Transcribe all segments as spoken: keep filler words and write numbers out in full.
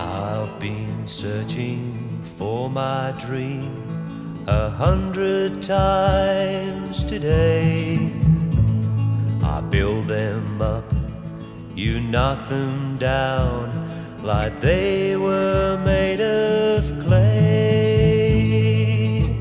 I've been searching for my dream a hundred times today. I build them up, you knock them down like they were made of clay.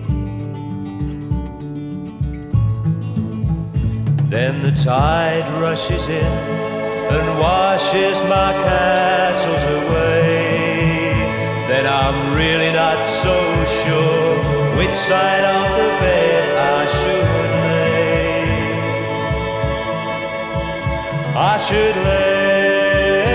Then the tide rushes in and washes my castles away. Then I'm really not so sure which side of the bed I should lay. I should lay.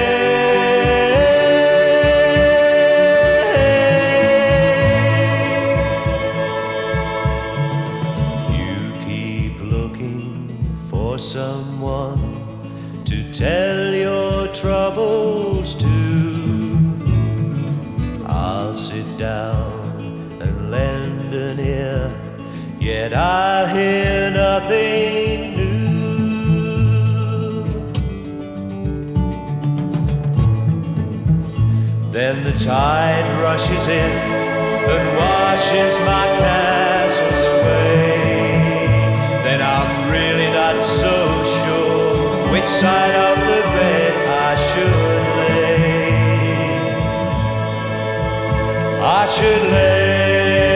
You keep looking for someone to tell your troubles to. I'll sit down and lend an ear, yet I'll hear nothing new. Then the tide rushes in and washes my castles away. Then I'm really not so sure which side of the bed I should lay. I should lay.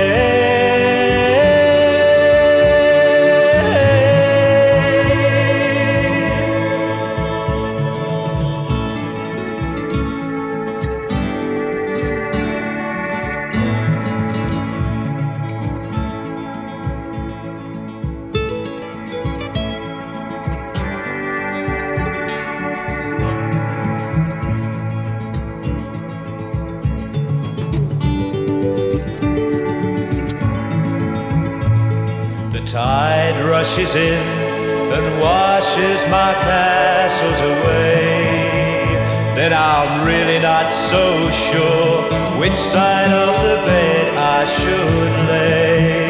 The tide rushes in and washes my castles away. Then I'm really not so sure which side of the bed I should lay.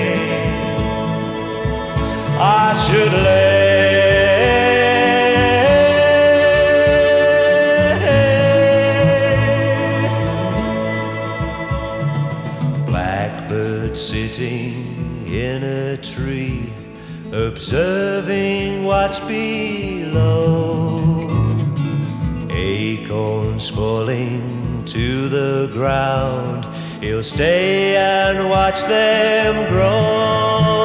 I should lay. Blackbird sitting in a tree, observing what's below. Acorns falling to the ground, he'll stay and watch them grow.